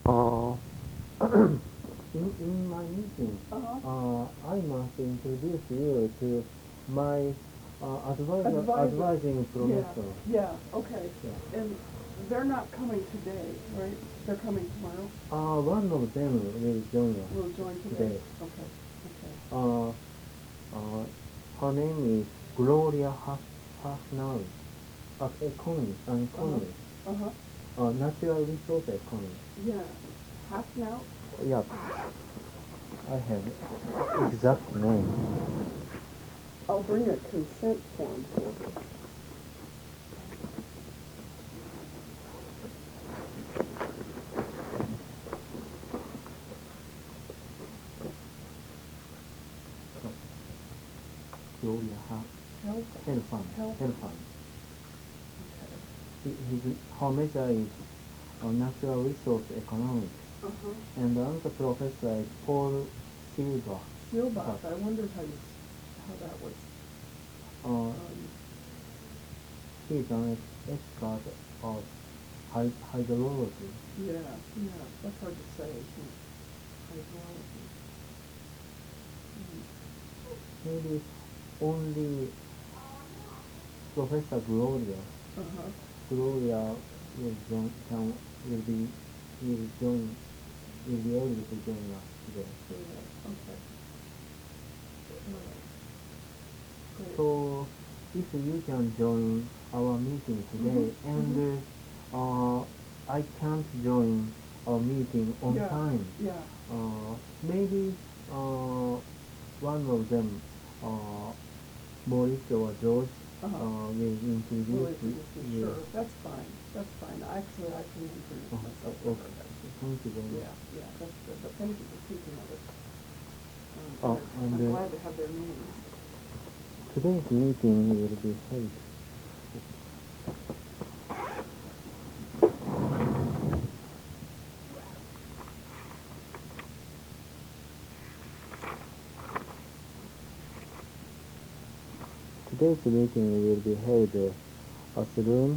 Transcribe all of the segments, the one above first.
Uh, in my meeting, I must introduce you to my Advisor. advising Yeah, professor. yeah, okay. Yeah. And they're not coming today, right? They're coming tomorrow? One of them will join us Will join today? Okay, okay. Uh, her name is Gloria Hasnawi, an economist, Uh-huh. natural resource economist. Yeah. Half now? Yeah, I have exact name. I'll bring a consent form for you. Gloria Helfand. Helfand. Her major is natural resource economics, Uh-huh. and another professor is Paul Silva. Silbach, I wondered how that was. He's an expert of hydrology. Yeah, yeah, that's hard to say, isn't it? Hydrology. Maybe only Professor Gloria. Uh-huh. Gloria will join, will be able to join us today. Yeah, okay. Great. So, if you can join our meeting today, and I can't join our meeting on time, Yeah. maybe one of them, Maurice or George, will introduce you. Sure, that's fine. That's fine. Actually, I can introduce myself. Okay. Thank you very much. Yeah, yeah, that's good. But thank you for speaking of it. And I'm glad to have their names. today's meeting will be held. Today's meeting will be held at room,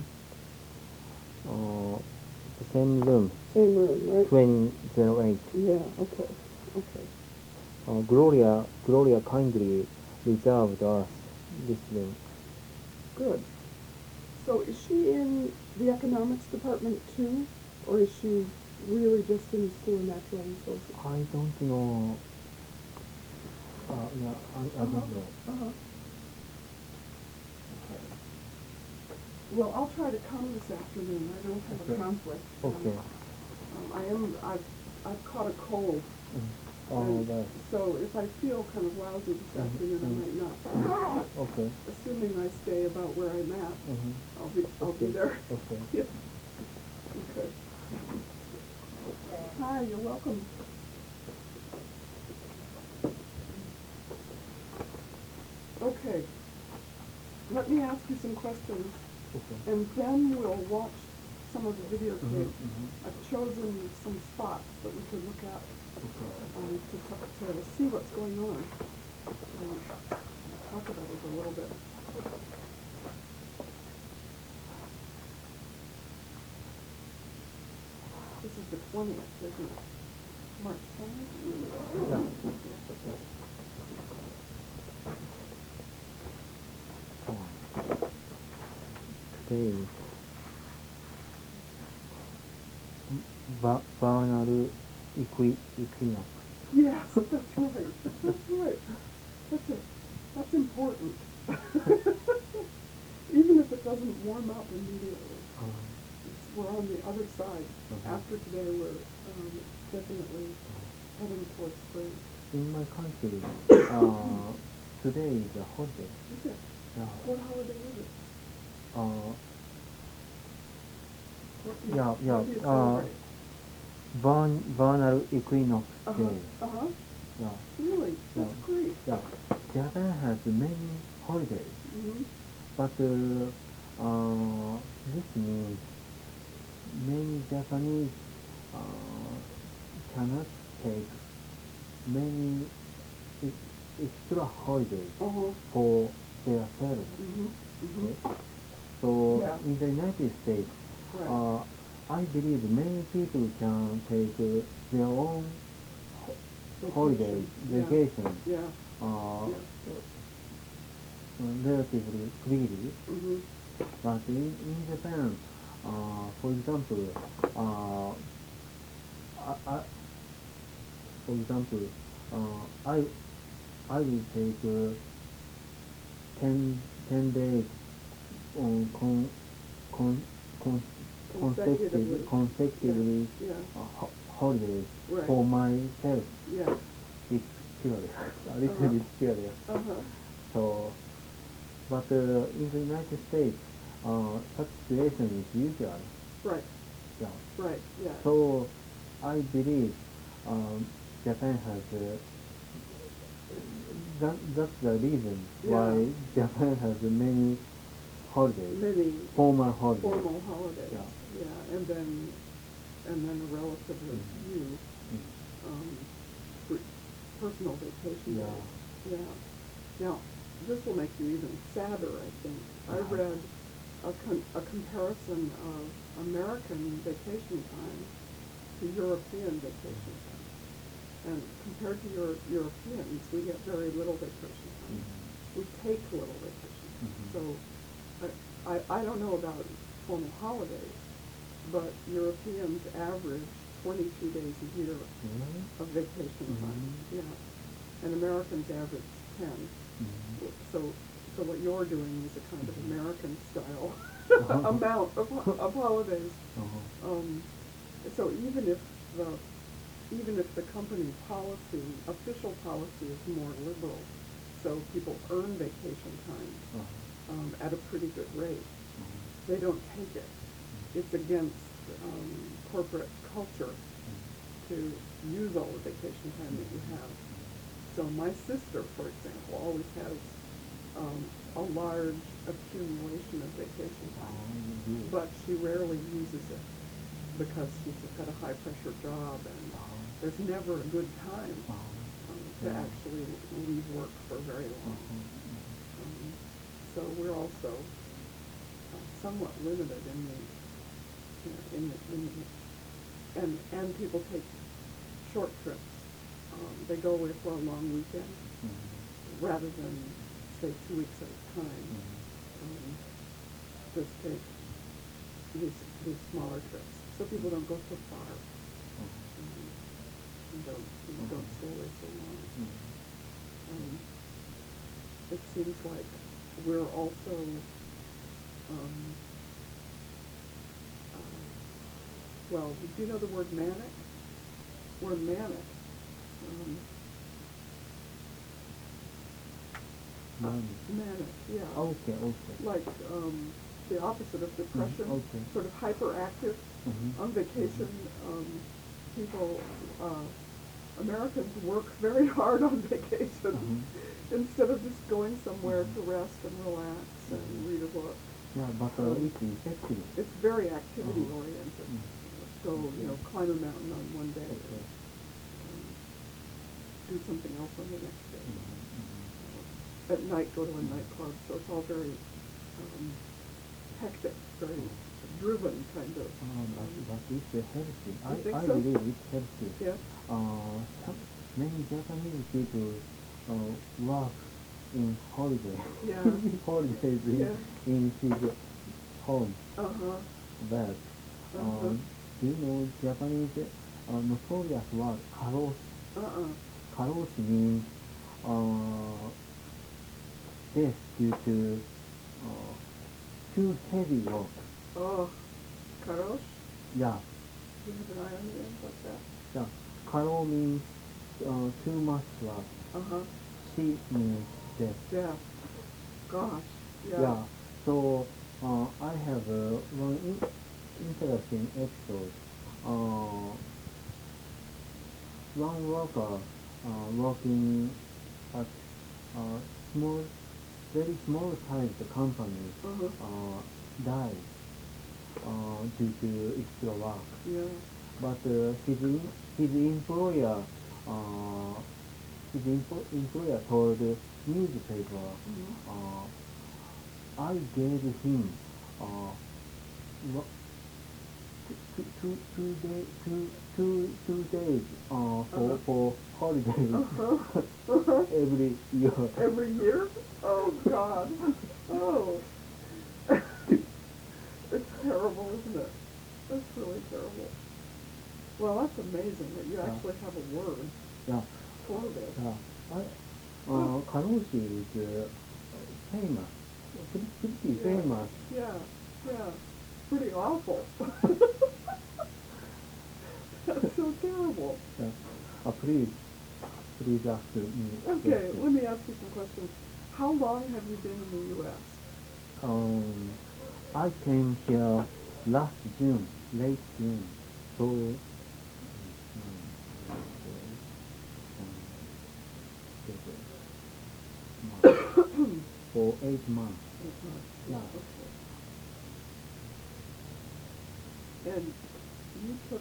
the same room. Same room, right? 2008. Yeah, okay, okay. Gloria kindly reserved us this room. Good. So is she in the economics department too? Or is she really just in the School of Natural Resources? I don't know. Yeah, I don't know. Uh-huh. Okay. Well, I'll try to come this afternoon. I don't have a conflict. Okay. I've caught a cold. Right. So if I feel kind of lousy this afternoon, I might not. Okay. Assuming I stay about where I'm at, I'll be there. Okay. Yeah. Okay. Hi, you're welcome. Okay. Let me ask you some questions, Okay. and then we'll watch some of the videotape. I've chosen some spots that we could look at to see what's going on and talk about it a little bit. This is the 20th, isn't it? March 20th? Yeah. Today is vernal equinox. Yes, that's right. That's right. That's important. Even if it doesn't warm up immediately. We're on the other side. After today, we're definitely heading towards spring. In my country, today is a holiday. Is it? Yeah. What holiday is it? What do you celebrate? Vernal equinox day. Yeah. Really? That's great. Yeah. Japan has many holidays, but this means many Japanese cannot take many extra holidays for their selves. Okay? So in the United States, I believe many people can take their own holidays, Yeah. vacation, Yeah. uh, Yeah. relatively freely. Mhm. But in Japan, for example, uh, I, for example, I will take 10 days on con, con, Consecutively. consecutively Yeah. holidays Right. for myself. Yeah. It's curious, a little Uh-huh. bit curious. Uh-huh. So, but in the United States, such situation is usual. Right. Yeah. Right. Yeah. So, I believe Japan has that's the reason why Yeah. Japan has many holidays, Many formal holidays. formal holidays. Yeah. Yeah. And then a relatively few personal vacation Yeah. days. Yeah. Now, this will make you even sadder, I think. I Uh-huh. read a comparison of American vacation time to European vacation time. And compared to Europeans, we get very little vacation time. Mhm. We take little vacation time. Mhm. So I don't know about formal holidays, but Europeans average 22 days a year Really? of vacation time. Mhm. Yeah. And Americans average 10. Mhm. So what you're doing is a kind of American style Uh-huh. amount of holidays. Uh-huh. So even if the company policy, official policy is more liberal, so people earn vacation time Uh-huh. at a pretty good rate, Uh-huh. they don't take it. It's against corporate culture to use all the vacation time that you have. So my sister, for example, always has a large accumulation of vacation time, but she rarely uses it because she's got a high-pressure job, and there's never a good time to actually leave work for very long. So we're also somewhat limited in the, you know, and people take short trips. They go away for a long weekend rather than say 2 weeks at a time. Just take these smaller trips, so people don't go so far and don't stay away so long. It seems like we're also well, do you know the word manic? We're manic. Manic, yeah. Okay, okay. Like the opposite of depression, Okay. sort of hyperactive. On vacation, people, Americans work very hard on vacation instead of just going somewhere to rest and relax and read a book. Yeah, but it's effective. It's very activity oriented. So, you know, climb a mountain on one day, Okay. do something else on the next day. At night, go to a nightclub. So it's all very hectic, very driven kind of. But it's healthy. You think I so? believe it's healthy. Yeah. Many Japanese people work in holiday. Yeah. Holidays Yeah. in his home Uh-huh. bed. Do you know Japanese notorious word karoshi? Uh-uh. Karoshi means death due to too heavy work. Oh, karosh? Yeah, Do you have an eye on the end like that? yeah. Karo means too much work. Uh-huh. Shi means death. Yeah. Gosh. Yeah. Yeah. So I have one interesting episode. One worker working at small, very small sized company died due to extra work. Yeah. But his employer uh, employer told the newspaper, I gave him uh, two days for holidays Uh-huh. every year. Every year? Oh, God. Oh. It's terrible, isn't it? That's really terrible. Well, that's amazing that you actually have a word Yeah, for this. yeah. Karoshi is famous, pretty Yeah. famous. Yeah, yeah. Pretty awful. That's so terrible. Yeah. Please ask me Okay, questions. let me ask you some questions. How long have you been in the U.S.? I came here last June, late June. So, for 8 months. 8 months. Yeah. Okay. And you took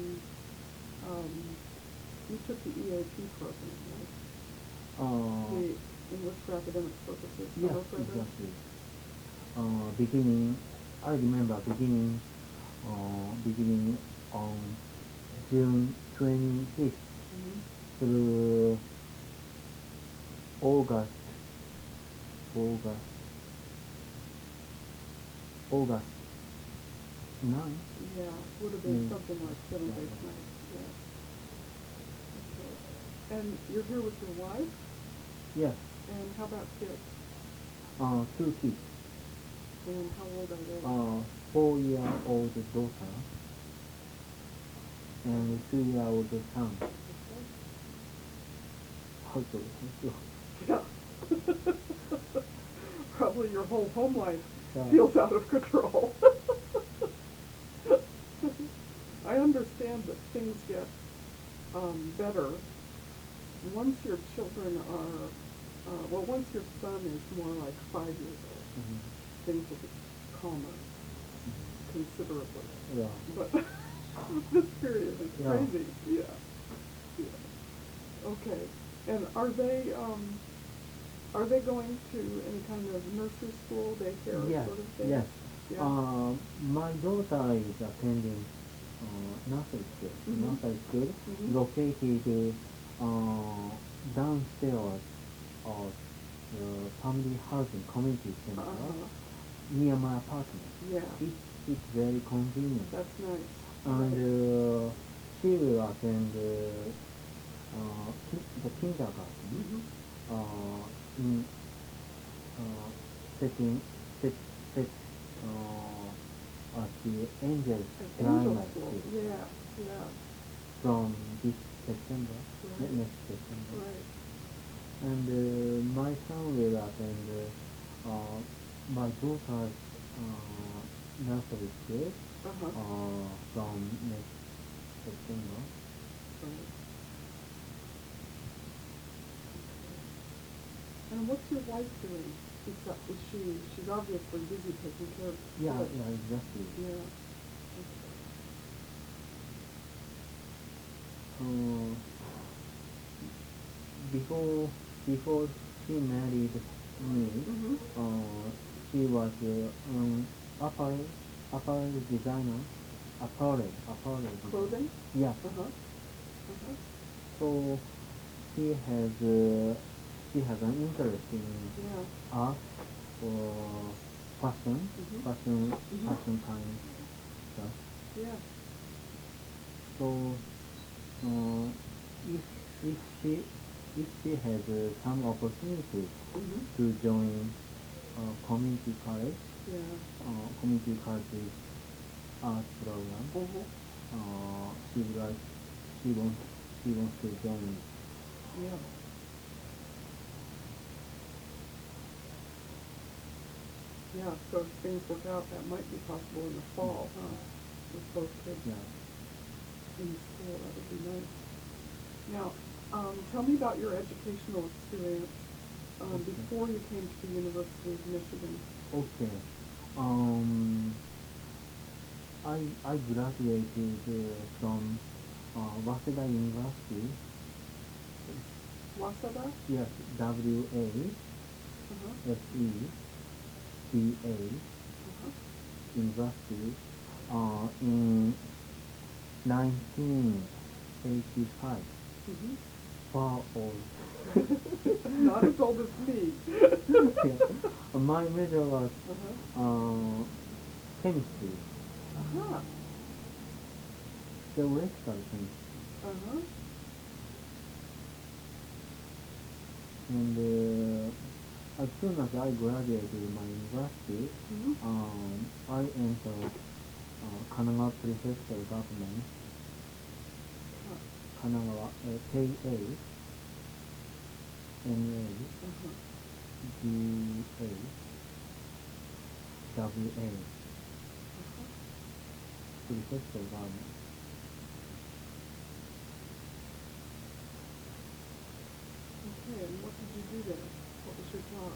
the EAP program, right? The English for Academic Purposes Yes, summer program? exactly. Beginning, I remember beginning on June 26th Mm-hmm. through August, August 9th. Yeah, would have been Mm. something like 7 days night. Yeah. Okay. And you're here with your wife? Yes, And how about kids? 2 kids. And how old are they? 4-year-old daughter and 3-year-old son. Okay. Also, Yeah. Probably your whole home life Yeah. feels out of control. I understand that things get better once your children are, once your son is more like 5 years old. Mhm. Things will be calmer considerably. Yeah. But this period is Yeah. crazy. Yeah. Yeah. Okay. And are they going to any kind of nursery school, daycare Yes, sort of thing? yes. Yeah. My daughter is attending nursery school. Mhm. Nursery school Mhm. located downstairs of the family housing community center Uh-huh. near my apartment. Yeah. It's very convenient. That's nice. And she will attend the kindergarten Mhm. in setting set set at the Angels An angel Primary school. School Yeah. Yeah. from this September, Right. next September. Right. And my son will attend my daughter's nursery school Uh-huh. from next September. Right. And what's your wife doing? She's obviously busy taking care of Yeah, kids. yeah, exactly. Yeah. Uh, before she married me, Mhm. she was apparel designer, apparel designer. Clothing? Yeah. Uh-huh. Uh-huh. So she has an interest in Yeah. art or fashion, Mhm. Mhm. fashion kind stuff. Yeah. So uh, if if she has some opportunity Mhm. to join community college, Yeah. community college art program, Uh-huh. she would like she wants to join. Yeah. Yeah, so if things work out, that might be possible in the fall, huh? With both kids Yeah. in school, that would be nice. Now, tell me about your educational experience before you came to the University of Michigan. Okay. I graduated from Waseda University. Waseda? Yes, Uh-huh. WASEDA Uh-huh. University in 1985. Mm-hmm. Far old. Not as old as me. Yeah. My major was Uh-huh. chemistry, Uh-huh. theoretical chemistry. Uh-huh. And as soon as I graduated my university, Mm-hmm. I entered Kanagawa Prefectural Government, Kanagawa, KA, NA, Uh-huh. GA, WA, Uh-huh. Prefectural Government. Okay, and what did you do there? What was your job?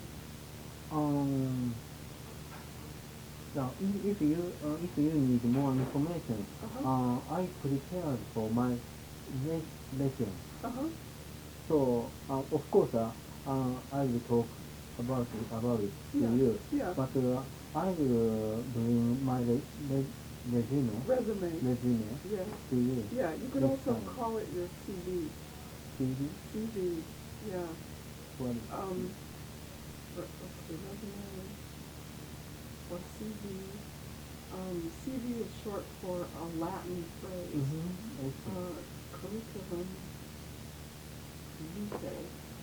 Now, if you need more information, Uh-huh. I prepared for my lesson. Uh-huh. So of course, I will talk about it to Yeah. you. Yeah. But I will bring my resume Resume. Yeah. to you. Yeah, you could next also time. call it your CV. CV? CV. Yeah. What? Let's see, resume or CV. CV is short for a Latin phrase. Okay. Curriculum vitae,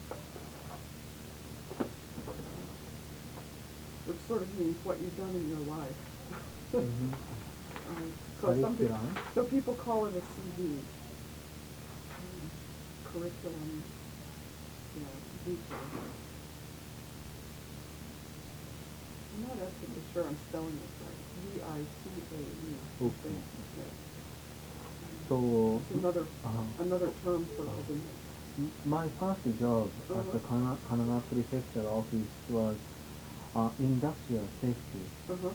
which sort of means what you've done in your life. Curriculum. So people call it a CV. Curriculum, vitae. I'm not absolutely sure I'm spelling it right. VICAE. Okay. Yeah. So It's another term for resume. my first job at the Kanagawa Prefecture office was industrial safety.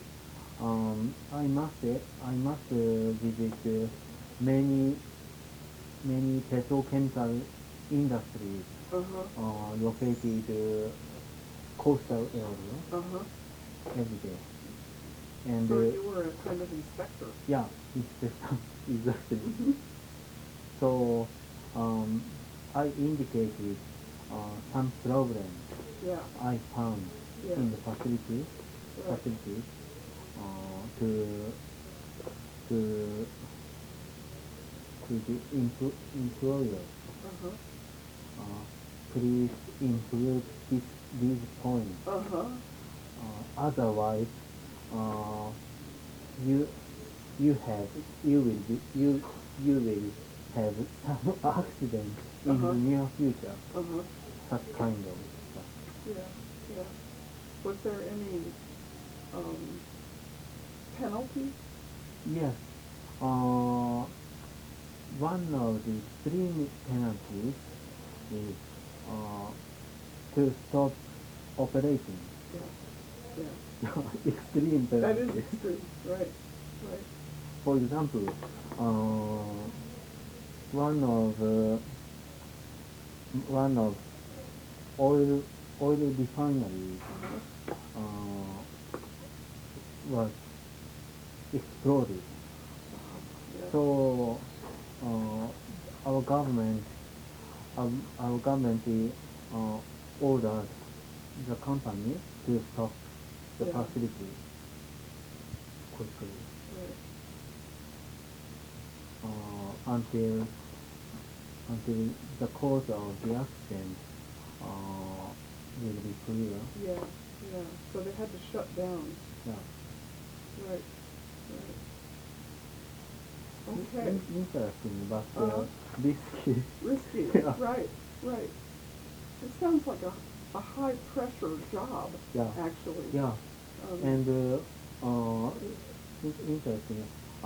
I must visit many petrochemical industries located coastal area every day. And So you were a kind of inspector. yeah, inspector exactly. So I indicated some problems Yeah. I found Yeah. in the facilities to to the employer. Please include these points. Otherwise, you you will have some accident in the near future. Such kind of stuff. Yeah. Yeah. Was there any penalty? Yes. One of the extreme penalties is to stop operating. Yeah. Yeah. Extreme That penalty. is extreme. Right. Right. For example, one of oil refineries was exploded. Yeah. So our government ordered the company to stop the Yeah. facility quickly Right. until the cause of the accident will be clear. Yeah. Yeah. So they had to shut down. Yeah. Right. Right. Okay. Interesting, but risky. Risky. Yeah. Right. Right. It sounds like a high pressure job. Yeah. Actually. Yeah. And it's interesting.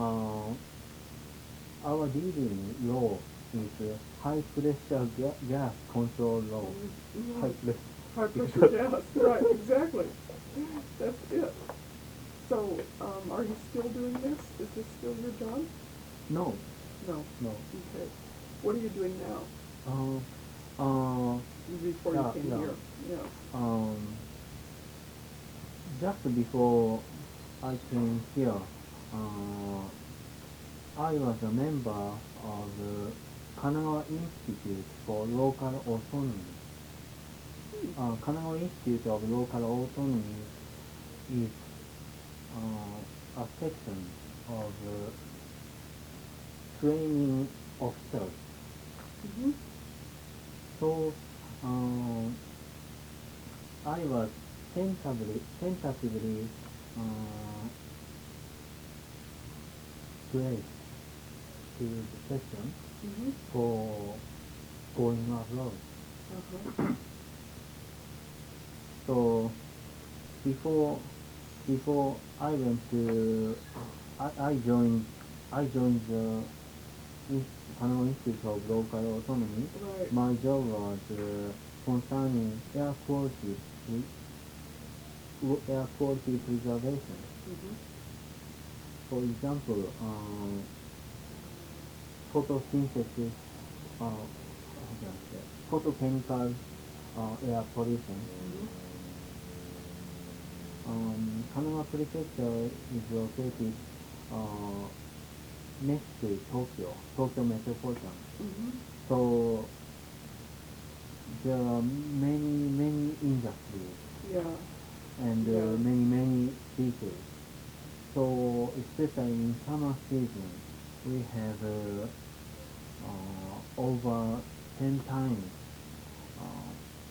Our leading law is high pressure gas control law. Mhm. High pressure. High pressure gas. Right. Exactly. That's it. So, are you still doing this? Is this still your job? No. No. No. Okay. What are you doing now? Before you came here. Yeah. Just before I came here, I was a member of the Kanagawa Institute for Local Autonomy. Kanagawa Institute of Local Autonomy is a section of training officers. Mm-hmm. So I was tentatively placed to the session Mm-hmm. for going abroad. Uh-huh. So before I went to I joined the Kanagawa Institute of Local Autonomy. Right. My job was concerning air quality preservation. Mm-hmm. For example, photosynthesis, how can I say, photochemical air pollution. Mm-hmm. Kanagawa Prefecture is located next to Tokyo metropolitan. Mm-hmm. So there are many industries Yeah. and Yeah. many people. So especially in summer season, we have over 10 times uh,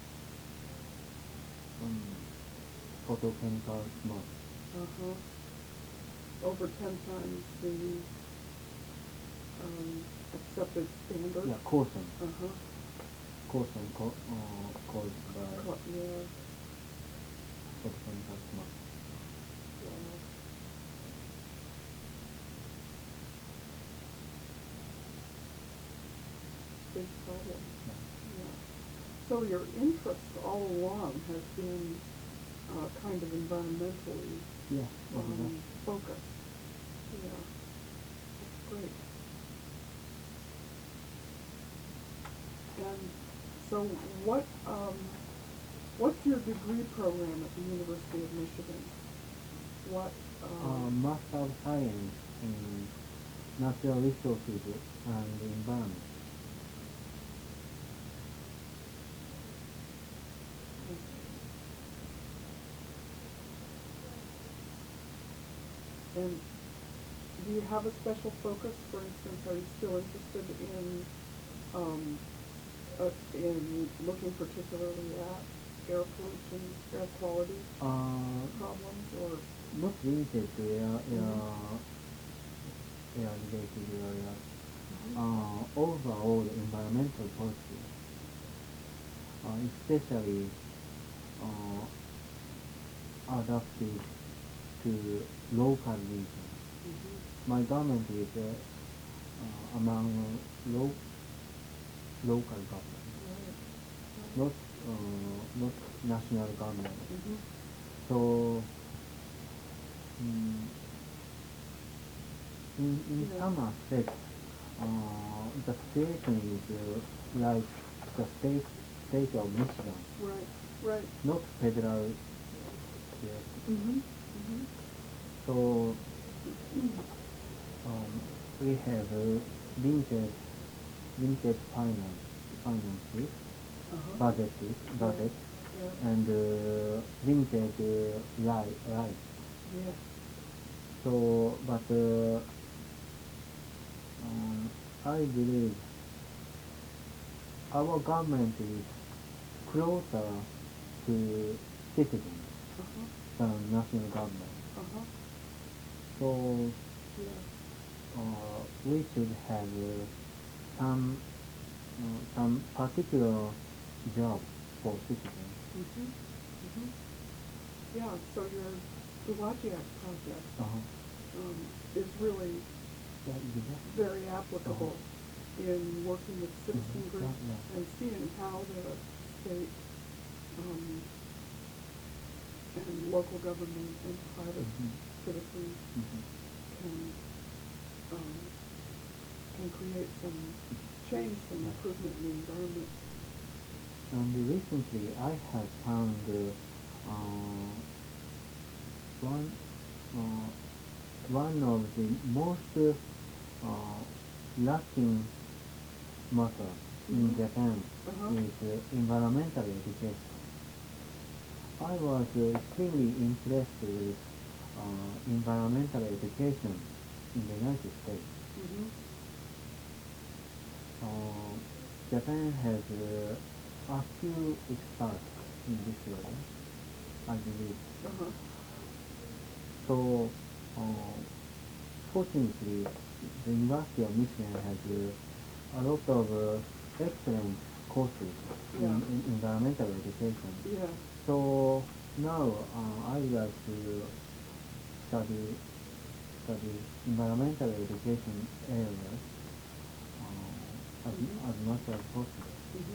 um, photochemical smoke. Uh-huh. Over 10 times the accepted standard. Yeah, caution Uh-huh. caused by Yeah. photochemical smoke. Yeah. Big problem. Yeah. So your interest all along has been kind of environmentally Yeah, exactly. focused. Yeah. That's great. And so what's your degree program at the University of Michigan? What, Master of Science in Natural Resources and Environment. and do you have a special focus? For instance, are you still interested in looking particularly at air pollution, air quality problems, or? Not limited to Mhm. air related areas. Mhm. Overall environmental policy, especially uh, adapted to local regions. Mhm. My government is among local government, Right. not not national government. Mhm. So mm, in Yeah. some aspects, the situation is like the state of Michigan, Right. Right. not federal state. Mhm. Mhm. So we have limited finances, Uh-huh. budget, Yeah. and limited right. Yeah. So, but I believe our government is closer to citizens Uh-huh. than national government. Uh-huh. So Yeah. we should have some particular job for citizens. Mhm. Mhm. Yeah. So your Duwajiak project Uh-huh. is really Yeah, exactly. very applicable in working with citizen Mhm. groups Yeah. and seeing how the state um, and local government and private Mhm. citizens Mhm. can um, can create some change, some improvement in the environment. And recently I have found one uh, one of the most lacking matter in Mhm. Japan Uh-huh. is environmental education. I was extremely impressed with environmental education in the United States. Mhm. Uh, Japan has a few experts in this area, I believe. Uh-huh. So, fortunately, the University of Michigan has a lot of excellent courses Yeah. in environmental education. Yeah. So now I would like to study study environmental education areas Mhm. as much as possible. Mhm.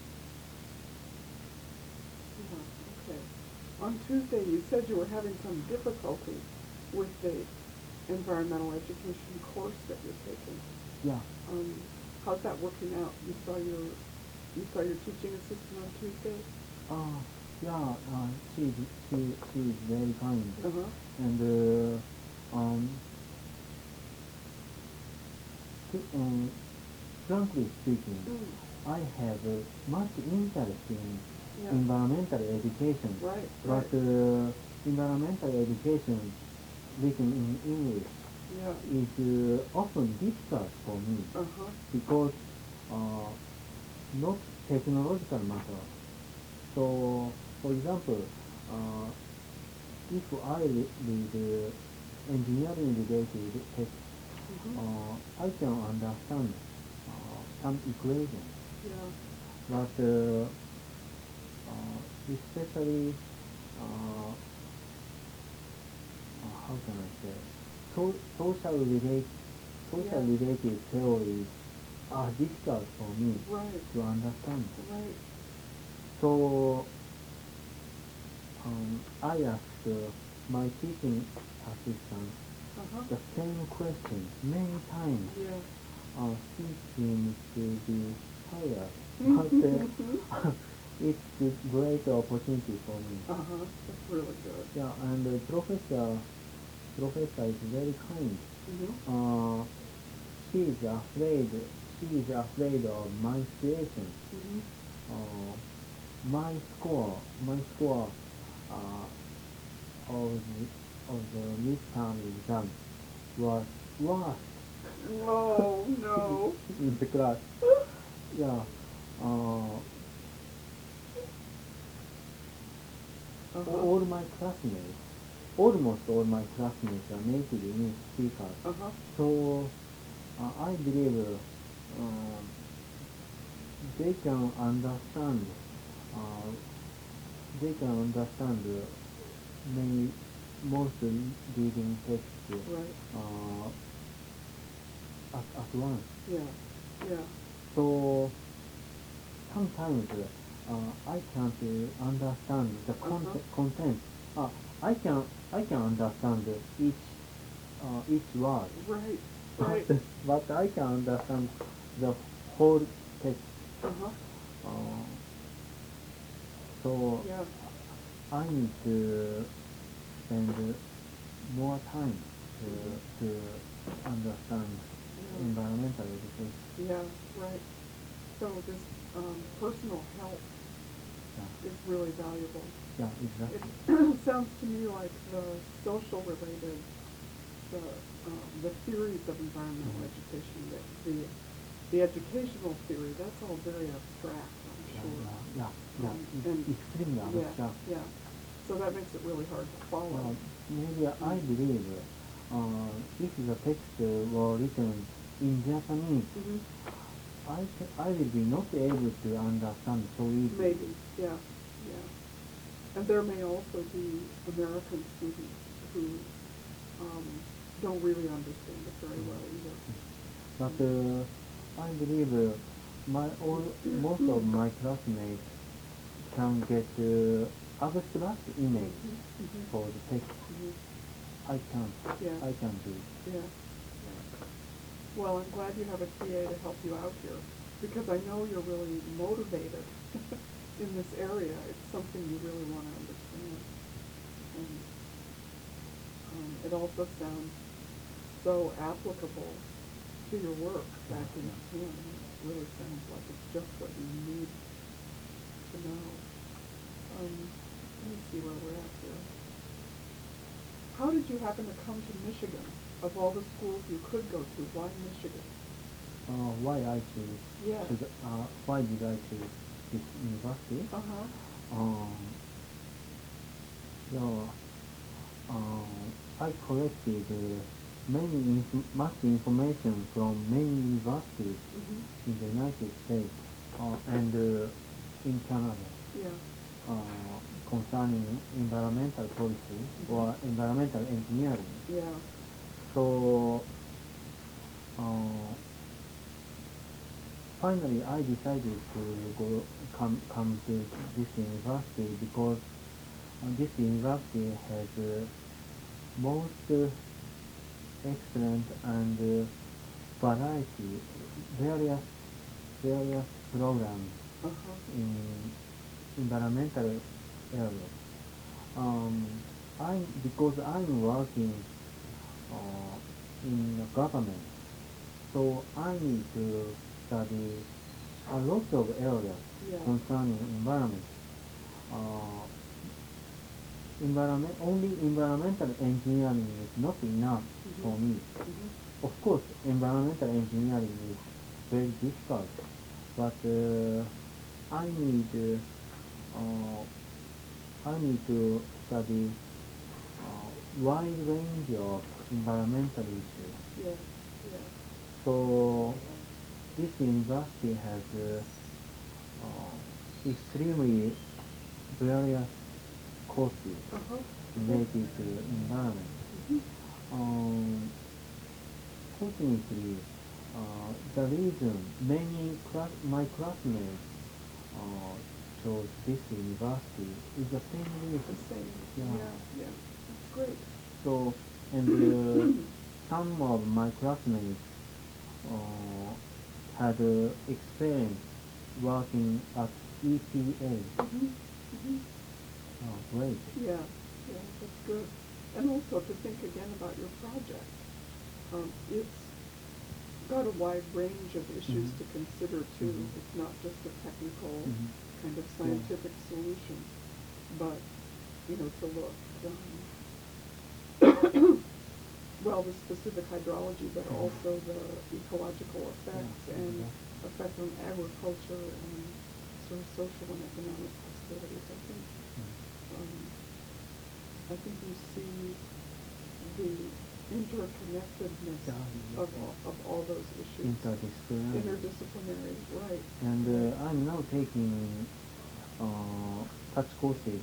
Yeah. Okay. On Tuesday, you said you were having some difficulty with the environmental education course that you're taking. Yeah. Um, how's that working out? You saw your teaching assistant on Tuesday. Uh, yeah. She is very kind, Uh huh. and to, frankly speaking, Mm. I have much interest in Yeah. environmental education, Right. but Right. environmental education written in English Yeah. is often difficult for me Uh huh. because uh, not technological matter. So, for example, uh, if I read engineering related text, Mhm. I can understand some equations, Yeah. but especially how can I say, so, social Yeah. related theories are difficult for me Right. to understand. Right. So I asked my teaching assistant Uh huh. the same question many times. Yeah. She seems to be tired, but Mhm. it's a great opportunity for me. Uh-huh. That's really good. Yeah, and the professor is very kind. Mhm. Uh, she is afraid. She is afraid of my situation. Mhm. Uh, my score uh, of the midterm exam was worst Oh no. in the class. Yeah. Uh, Uh-huh. all my classmates, almost all my classmates are native English speakers. Uh-huh. So I believe they can understand. Uh, they can understand many most reading text Right. uh, at once. Yeah. Yeah. So sometimes I can't understand the Uh-huh. content. Uh, I can understand each word, Right. but Right. but I can understand the whole text. Uh-huh. Uh, so Yeah. I need to spend more time Mhm. to understand Yeah. environmental education. Yeah. Right. So this personal help Yeah, is really valuable. yeah, It exactly. sounds to me like the social related, the theories of environmental Mhm. education, the educational theory, that's all very abstract, I'm Yeah, sure. yeah, yeah, And it's extremely yeah, abstract. yeah. So that makes it really hard to follow. Maybe I Mm. believe if the text were written in Japanese, Mm-hmm. I will be not able to understand so easily. Maybe, yeah, yeah. And there may also be American students who um, don't really understand it very well either. But I believe most of my classmates can get abstract image Mm-hmm. Mm-hmm. for the text. Mm-hmm. I can't. Yeah, I can't do it. yeah, yeah. Well, I'm glad you have a TA to help you out here because I know you're really motivated in this area. It's something you really want to understand. And it also sounds so applicable to your work back in Japan. It really sounds like it's just what you need to know. Let me see where we're at here. How did you happen to come to Michigan? Of all the schools you could go to, why Michigan? Why I choose? Yeah. Why did I choose this university? Um, so, I collected much information from many universities in the United States and in Canada. Yeah. Concerning environmental policy or environmental engineering. Yeah. So finally I decided to come to this university because this university has most excellent and variety, various programs in environmental areas. Because I'm working in the government, so I need to study a lot of areas concerning environment. Uh, only environmental engineering is not enough for me. Of course, environmental engineering is very difficult, but I need to study wide range of environmental issues. Yeah. Yeah. So this university has extremely various courses related to environment. Fortunately, the reason my classmates chose this university is the same reason. The same. Yeah. Yeah. That's great. So, and some of my classmates had experience working at EPA. Oh, great. Yeah, that's good. And also to think again about your project. It's got a wide range of issues to consider too. It's not just a technical kind of scientific solution, but to look well, the specific hydrology, but also the ecological effects and effect on agriculture and sort of social and economic possibilities. I think you see the interconnectedness of all those issues. Interdisciplinary, right. And I'm now taking such courses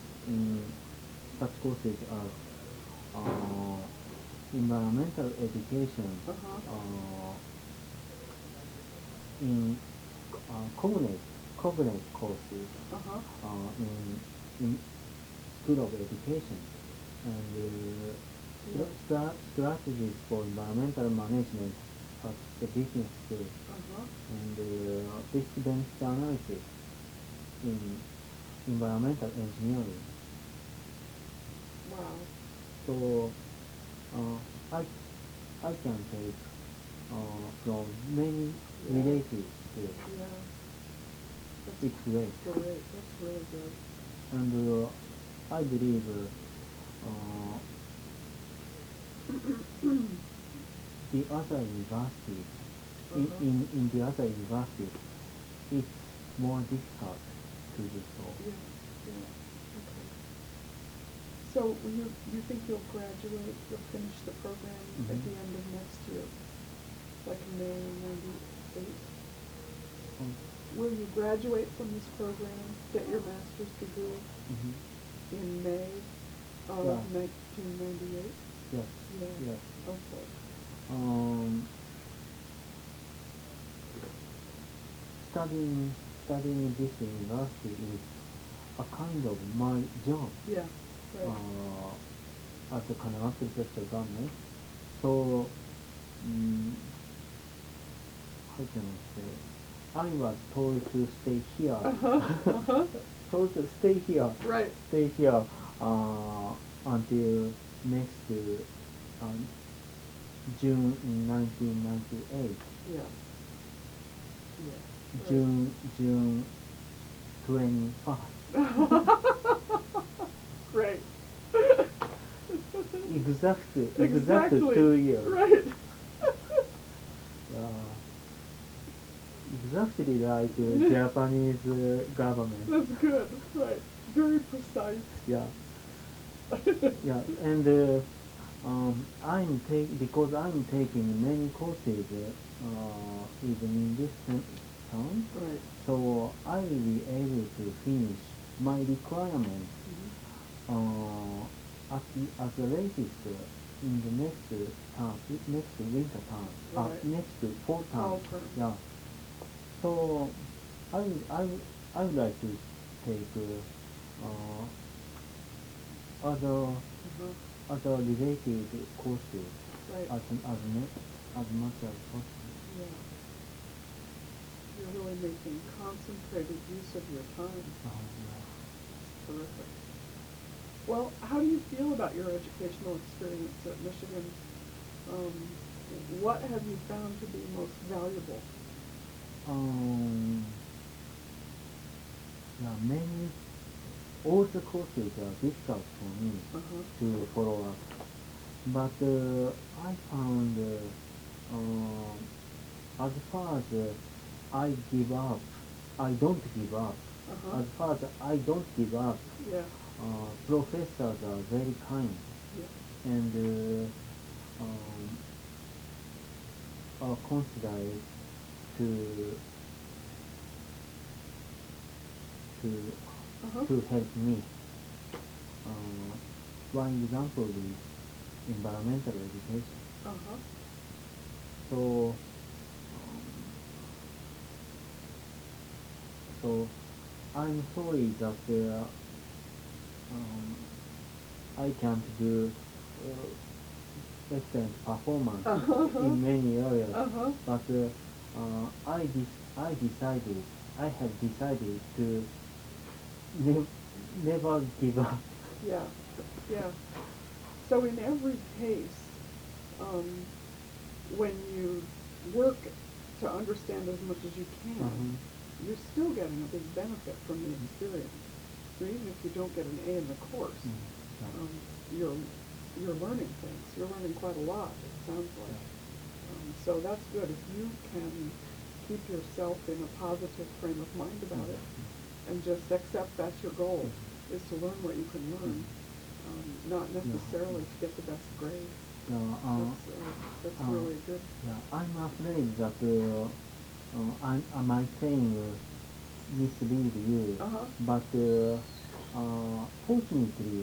as environmental education in cognate courses in School of Education and strategies for environmental management at the business school and risk-based analysis in environmental engineering. Wow. So I can take from many related fields. Yeah. It's great. That's really good. And I believe the other universities, in the other universities, it's more difficult to do so. Yeah. Okay. So you think you'll graduate, you'll finish the program at the end of next year, like May '98? Will you graduate from this program, get your master's degree in May of 1998? Yes. Yes. Okay. Studying this university is a kind of my job. Yeah. Right. At the Kanagawa Prefectural Government. So, how can I say? I was told to stay here. Told to stay here. Right. Stay here until next June in 1998. Yeah. Yeah. Right. June 25. Great. Exact 2 years. Right. Uh, exactly like Japanese government. That's good. Right. Very precise. Yeah, yeah, and because I'm taking many courses even in this town, Right. so I will be able to finish my requirements at the latest in the next term, next winter term, Right. next fall term. Fall term. Yeah. So I would like to take other Uh-huh. other related courses Right. as much as possible. Yeah. You're really making concentrated use of your time. Yeah. Terrific. Well, how do you feel about your educational experience at Michigan? Um, what have you found to be most valuable? Um, yeah, all the courses are difficult for me Uh-huh. to follow up, but I found as far as I give up, I don't give up. Uh-huh. As far as I don't give up, Yeah. professors are very kind Yeah. and are considerate to to Uh-huh. to help me. Uh, One example is environmental education. Uh-huh. So, so I'm sorry that I can't do excellent performance Uh-huh. in many areas, Uh-huh. but I decided, I have decided to ne- never give up. Yeah. Yeah. So in every case, um, when you work to understand as much as you can, Mhm. you're still getting a big benefit from the experience. So even if you don't get an A in the course, Yeah. um, you're learning things. You're learning quite a lot, it sounds like. So that's good. If you can keep yourself in a positive frame of mind about it and just accept that's your goal, is to learn what you can learn, not necessarily to get the best grade. That's really good. Yeah, I'm afraid that I might saying mislead you, Uh-huh. but fortunately,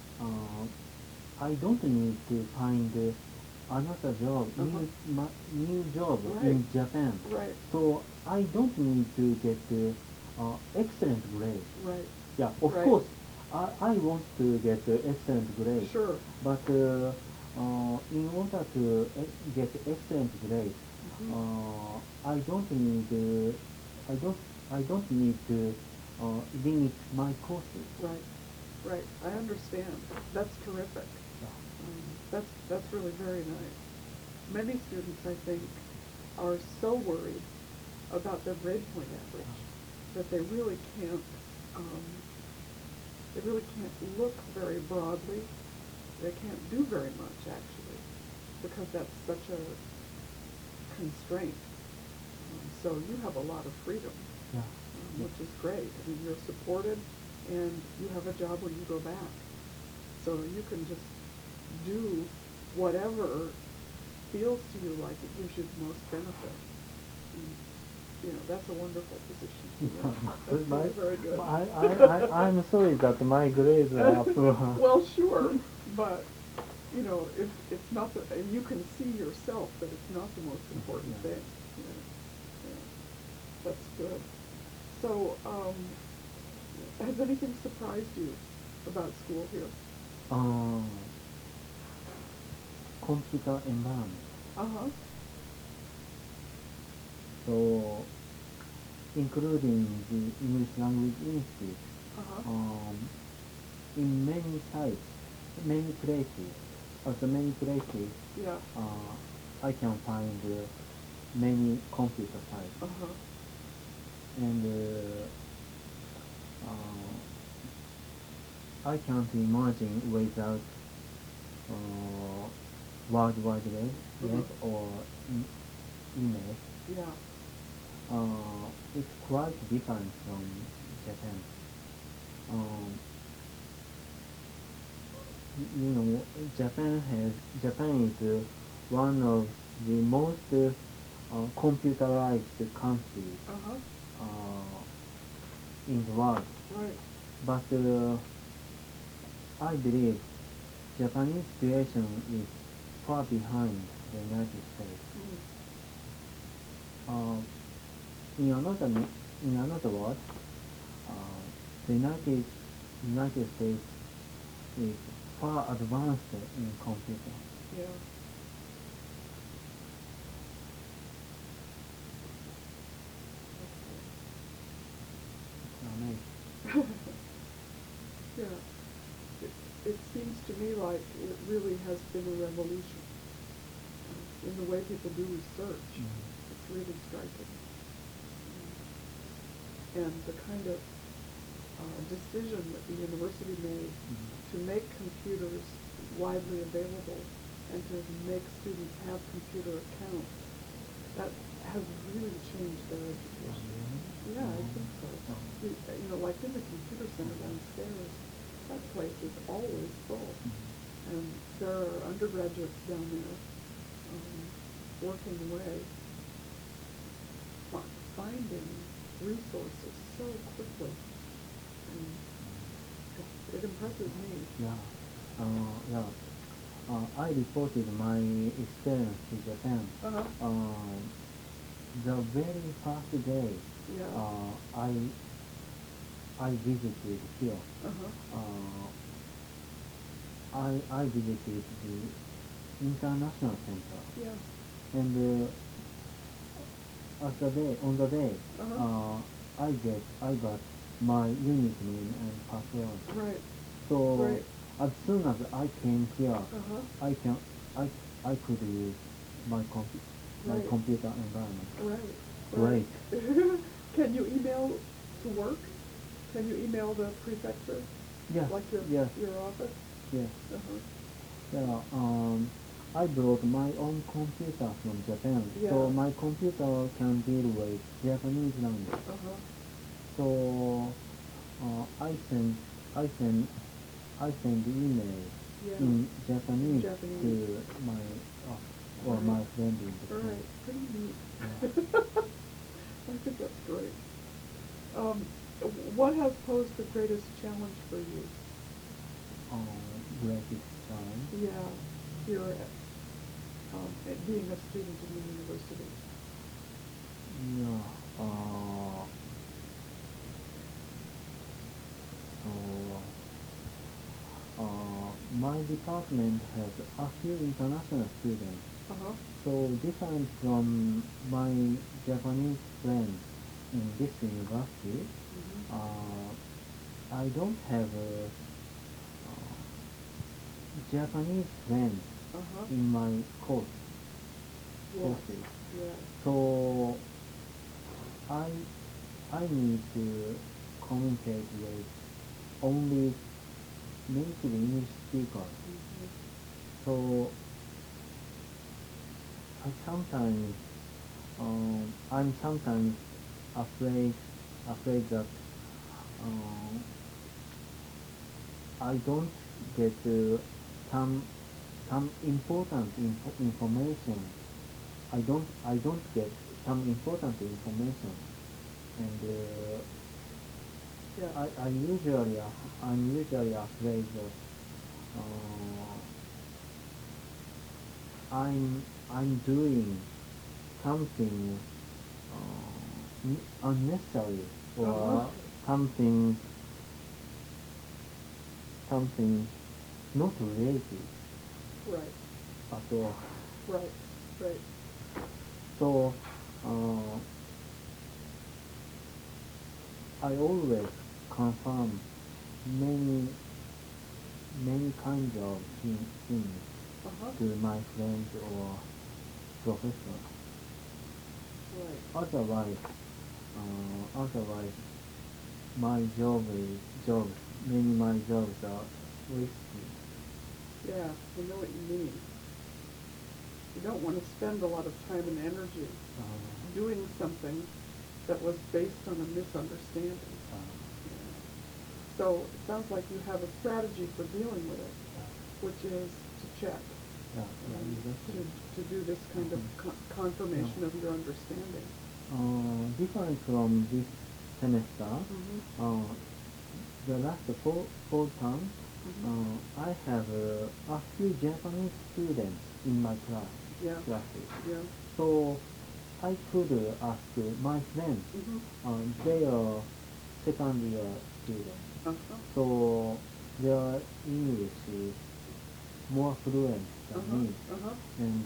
I don't need to find another job, new job Right. in Japan. Right. So I don't need to get excellent grade. Right. Yeah, of Right. course, I want to get excellent grade. Sure. But in order to get excellent grade, I don't need I don't need to limit my courses. Right. Right. I understand. That's terrific. That's really very nice. Many students, I think, are so worried about their grade point average that um, they really can't look very broadly. They can't do very much actually, because that's such a constraint. So you have a lot of freedom, Yeah. which is great. I mean, you're supported, and you have a job when you go back. So you can just do whatever feels to you like it gives you the most benefit. And, that's a wonderful position. That's really very good. I'm sorry that my grades are poor. Well, sure, but if it's not and you can see yourself that it's not the most important thing. Yeah. That's good. So, has anything surprised you about school here? Computer environment. Uh-huh. So, including the English Language Institute, Uh-huh. in many sites, many places, Yeah. I can find many computer sites, Uh-huh. and I can't imagine without uh, World Wide Web or email. Yeah. It's quite different from Japan. Um, Japan is one of the most computerized countries Uh-huh. in the world. Right. But I believe Japanese situation is far behind the United States. Mm. In another word, uh, the United States is far advanced in computer. Yeah. It's amazing. Yeah. It seems to me like it really has been a revolution in the way people do research. It's really striking. And the kind of decision that the university made to make computers widely available and to make students have computer accounts, that has really changed their education. Yeah, I think so. You know, like in the computer center downstairs, that place is always full. And there are undergraduates down there working away, finding resources so quickly. And it impresses me. Yeah. Yeah. I reported my experience in Japan. Uh-huh. The very first day Yeah. I visited here. Uh-huh. I visited the international center, Yeah. and on the day, Uh-huh. I got my unit name and password. Right. So Right. as soon as I came here, Uh-huh. I could use my Right. computer environment. Right. Great. Right. Can you email to work? Can you email the prefecture? Yes. Like Yes. your office? Yes. Uh-huh. Yeah. I brought my own computer from Japan, Yeah. so my computer can deal with Japanese language. Uh-huh. So I send I send I send email Yeah. in Japanese, Japanese. to my or Right. my friend in All Japan. right. Pretty neat. Yeah. I think that's great. What has posed the greatest challenge for you? Greatest challenge. Yeah, here at being a student in the university. Yeah. So my department has a few international students. Uh-huh. So different from my Japanese friends in this university, I don't have a Japanese friends Uh-huh. in my Yes. courses. Yes. So I I need to communicate with only native English speakers. So I'm sometimes afraid that um, I don't get some important information. I don't get some important information, and Yeah. I'm usually afraid that I'm doing something unnecessary, or Uh-huh. something something not related Right. at all. Right. Right. So I always confirm many many kinds of things Uh-huh. to my friends or professor. Right. Otherwise, many my jobs are risky. Yeah, I know what you mean. You don't want to spend a lot of time and energy doing something that was based on a misunderstanding. Yeah. So it sounds like you have a strategy for dealing with it, which is to check, Exactly. to do this kind of confirmation of your understanding. Different from this semester, Mm-hmm. the last four terms, I have a few Japanese students in my Yeah. classes. Yeah. So I could ask my friends, Mm-hmm. they are second year students. Uh-huh. So their English is more fluent than Uh-huh. me, Uh-huh. and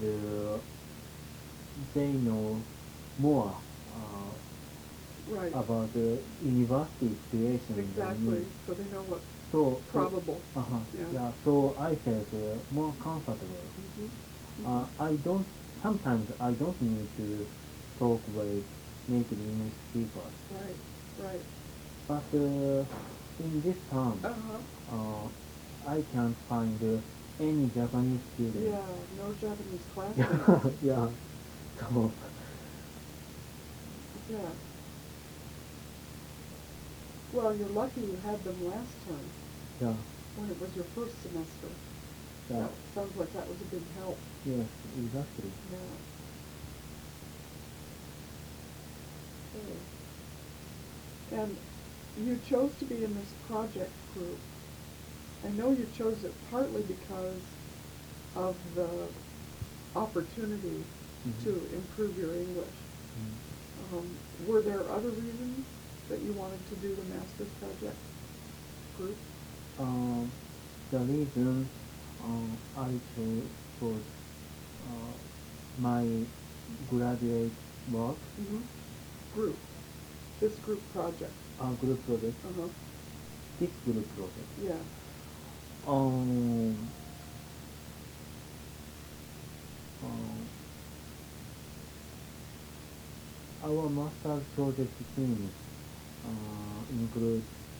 they know more Right. about the university situation than me. Exactly. So they know what's So probable. yeah. So I felt more comfortable. Mm-hmm. Sometimes I don't need to talk with native English speakers. Right. Right. But in this term, Uh-huh. I can't find any Japanese student. Yeah, no Japanese classmates. Yeah. So Yeah. Well, you're lucky you had them last time yeah, when it was your first semester. yeah, That sounds like that was a big help. yes, exactly. Yeah. Okay. And you chose to be in this project group. I know you chose it partly because of the opportunity to improve your English. Were there other reasons that you wanted to do the master's project group? The reason I chose my graduate work, Mm-hmm. Group. This group project. group project, Uh-huh. this group project. Yeah. Um, our master project team includes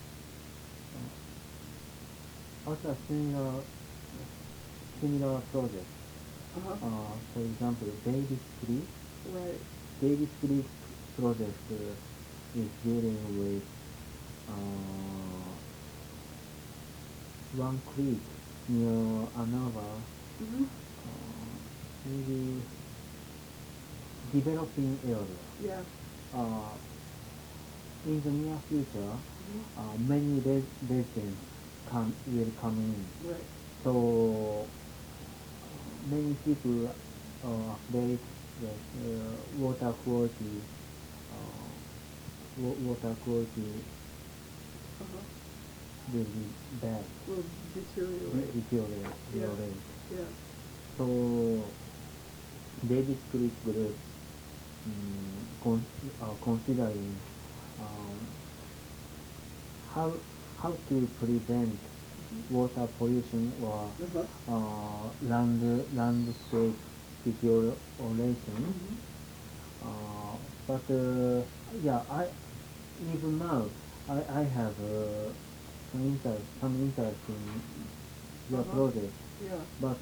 other similar projects. Uh-huh. For example, Davis Creek. Right. Davis Creek project is dealing with one creek near another, Mm-hmm. maybe developing area. Yeah. Uh, in the near future, Mm-hmm. many residents will come in. Right. So many people are afraid that water quality Uh-huh. will be bad, Will deteriorate. deteriorate. Yeah. So David Creek group considering um, how to prevent water pollution or Uh-huh. landscape deterioration. Mm-hmm. But yeah, even now I have some interest in your Uh-huh. project, Yeah. but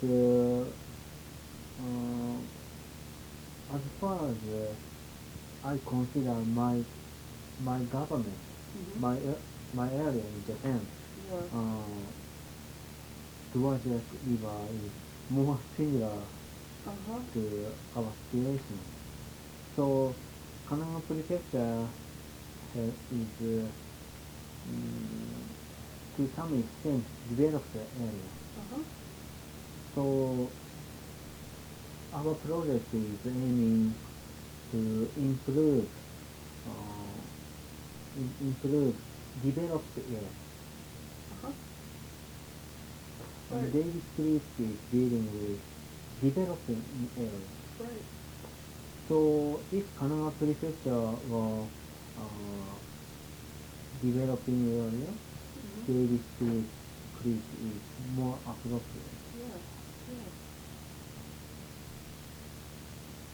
as far as I consider my government, Mm-hmm. my area in Japan, Yeah. Dowagiac River is more similar Uh-huh. to our situation. So Kanagawa Prefecture is to some extent developed area. Uh-huh. So our project is aiming to uh, improve developed area. Uh-huh. And Right. Davis Creek is dealing with developing area. Right. So if Kanagawa Prefecture were developing area, Mm-hmm. Davis Creek is more appropriate. Yeah. Yeah.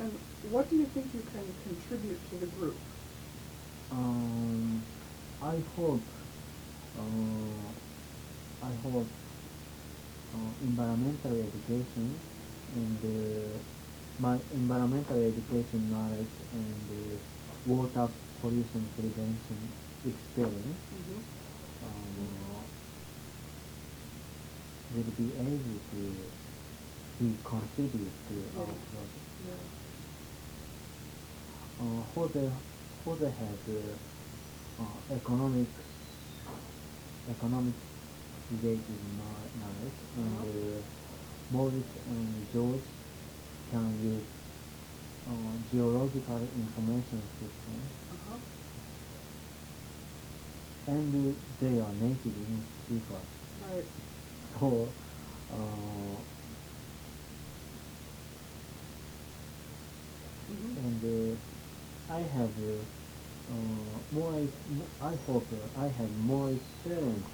And what do you think you can contribute to the group? I hope, I hope environmental education and my environmental education knowledge and water pollution prevention experience Mm-hmm. will be able to be contribute to our Yeah. project. Yeah. Jose has economics related knowledge, and Maurice and George can use geological information systems, Uh-huh. and they are native English speakers. Right. So, uh, Mm-hmm. and I have I hope I have more experience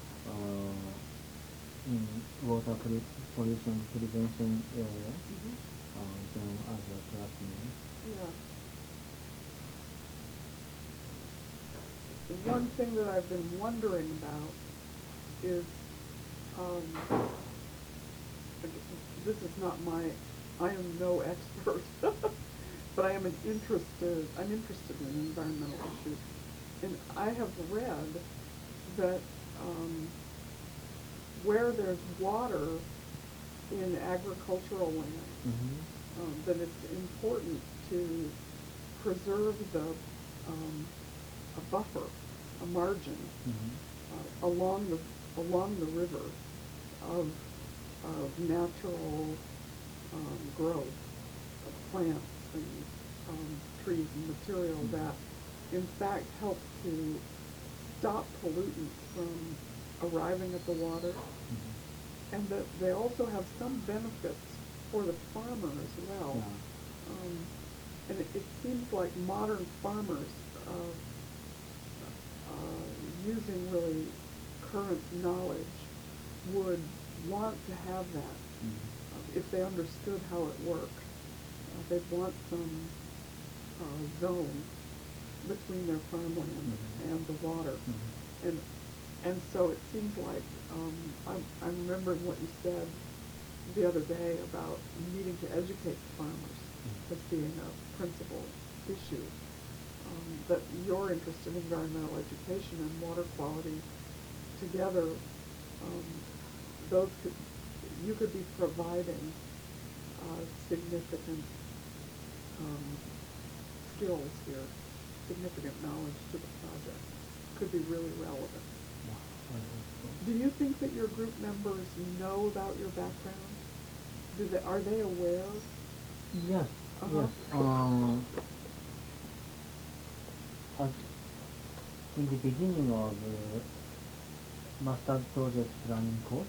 in water pollution prevention area Mm-hmm. than other classmates. Yeah. One thing that I've been wondering about is, um, this is not I am no expert, but I'm interested in environmental issues. And I have read that where there's water in agricultural land, that it's important to preserve a buffer, a margin, along the river of natural growth of plants and trees and material that in fact help to stop pollutants from arriving at the water, and that they also have some benefits for the farmer as well. And it seems like modern farmers using really current knowledge would want to have that. If they understood how it worked, they'd want some zone between their farmland and the water. And so it seems like I'm remembering what you said the other day about needing to educate farmers as being a principal issue. That your interest in environmental education and water quality together, you could be providing significant skills here, significant knowledge to the project. Could be really relevant. Do you think that your group members know about your background? Are they aware? Yes, yes. At, in the beginning of master project planning course,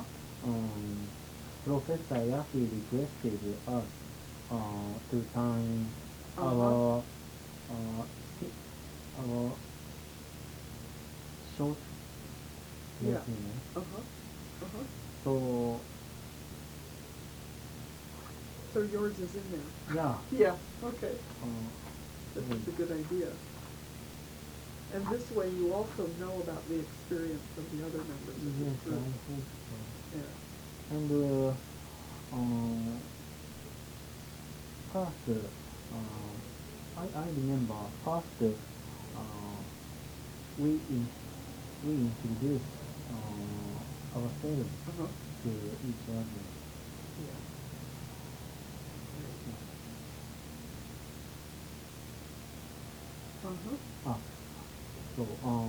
Professor Yafi requested us to sign our our short resume. So So yours is in there? yeah. Yeah, okay. This is a good idea. And this way you also know about the experience of the other members of the Yes, group. I hope so. Yeah. And first, I remember first we introduced ourselves to each other. Yeah. So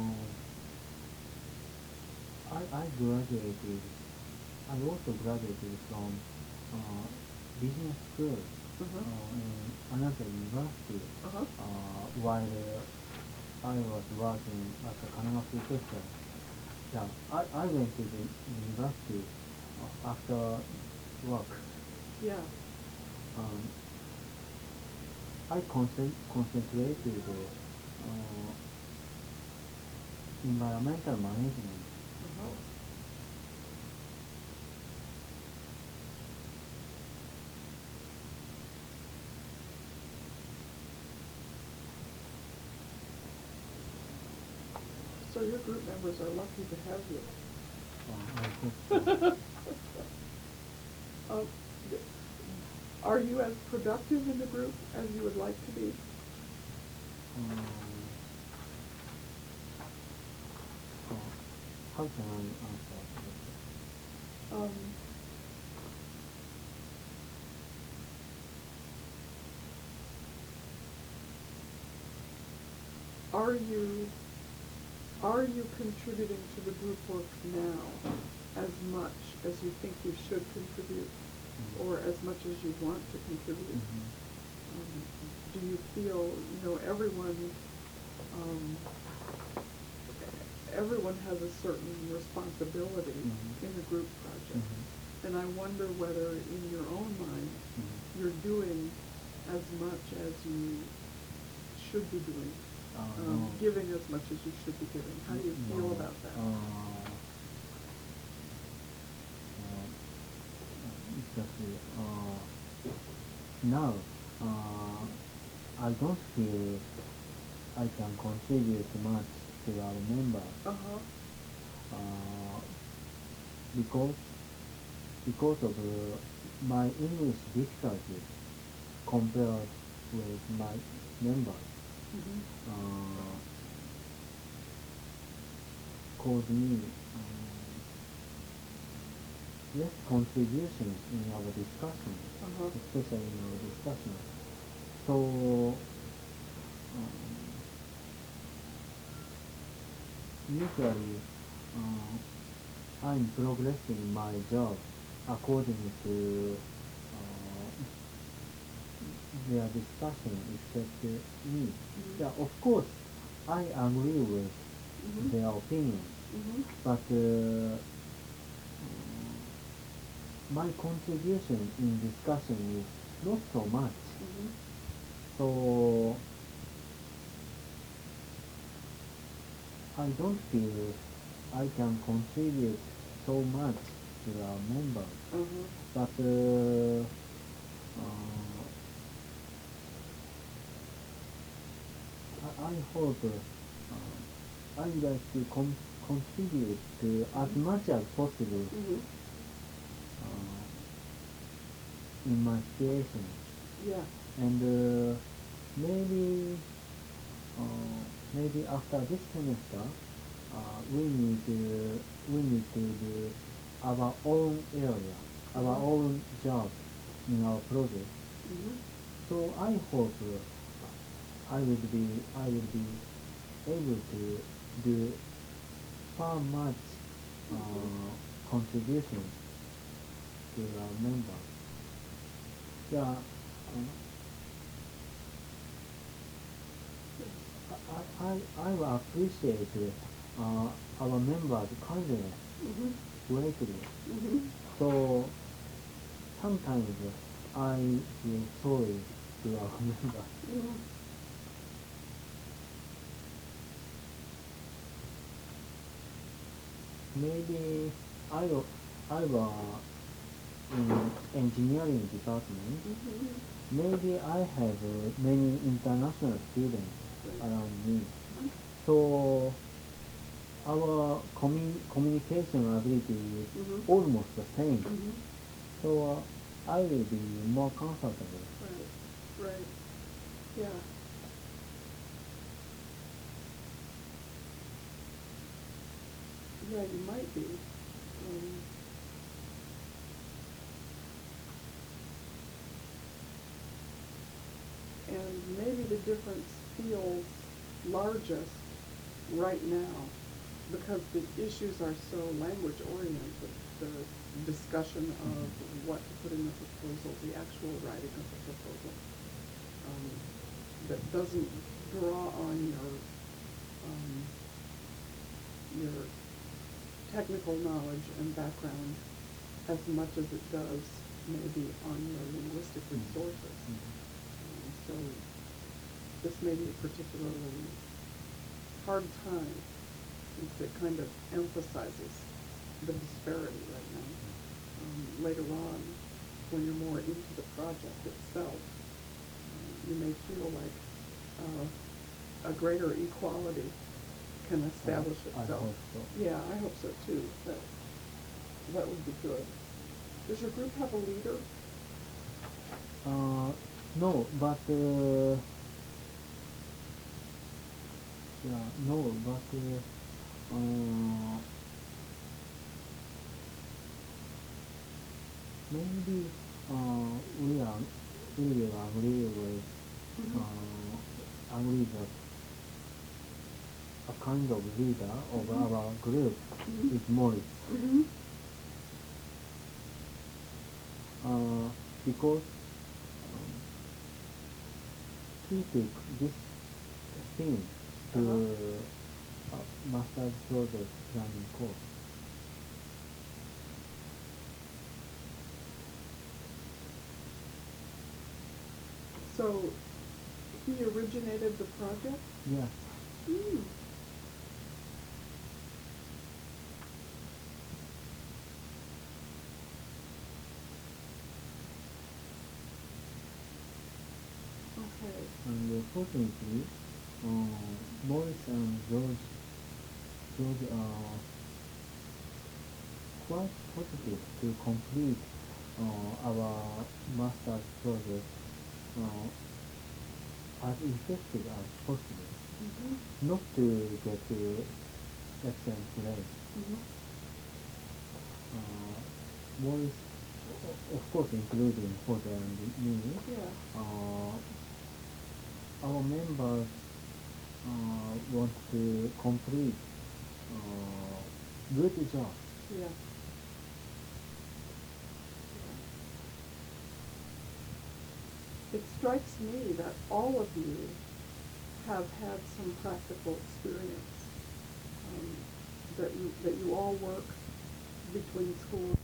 I graduated. I also graduated from business school in another university while I was working as a Kanagawa professor. Yeah, I went to the university after work. Yeah. I concentrated environmental management. your group members are lucky to have you. I think so. Um, d- are you as productive in the group as you would like to be? Um, so how can I answer that? Um, are you contributing to the group work now as much as you think you should contribute, or as much as you want to contribute? Do you feel, um, everyone has a certain responsibility in a group project, and I wonder whether in your own mind you're doing as much as you should be doing, No. giving as much as you should be giving. How do you feel No. about that? Exactly. Now, I don't feel I can contribute much to our members Uh-huh. uh, because of my English difficulties compared with my members. Uh, Cause me less contributions in our discussion, Uh-huh. especially in our discussion. So usually I'm progressing my job according to their discussion except me. Yeah, of course, I agree with their opinion, but my contribution in discussion is not so much. So I don't feel I can contribute so much to our members, but I hope I would like to contribute to as much as possible in my situation, Yeah. and maybe maybe after this semester we need to do our own area, our own job in our project. So I hope I will be able to do far much contribution to our members. Yeah, I will appreciate our members' kindness greatly. So sometimes I feel sorry to our members. Maybe I was in engineering department. Maybe I have many international students around me. So our communication ability is almost the same. So I will be more comfortable. Right. Right. Yeah. Yeah, you might be. And maybe the difference feels largest right now because the issues are so language oriented. The discussion of what to put in the proposal, the actual writing of the proposal, that doesn't draw on your technical knowledge and background as much as it does maybe on your linguistic resources. So this may be a particularly hard time since it kind of emphasizes the disparity right now. Later on, when you're more into the project itself, you may feel like a greater equality can establish I itself. hope so. Yeah, I hope so too. That would be good. Does your group have a leader? No, but yeah, no, but maybe we are we will agree with agree that a kind of leader of our group is Morris. Mm-hmm. Because he took this thing to master's project planning course. So he originated the project? Yeah. Mm. Okay. And fortunately, Morris and George are quite positive to complete our master's project as effective as possible. Mm-hmm. Not to get to excellent grade. Mm-hmm. Morris, of course, including Jose and me, Yeah. our members want to complete good job. Yeah. It strikes me that all of you have had some practical experience, that you all work between schools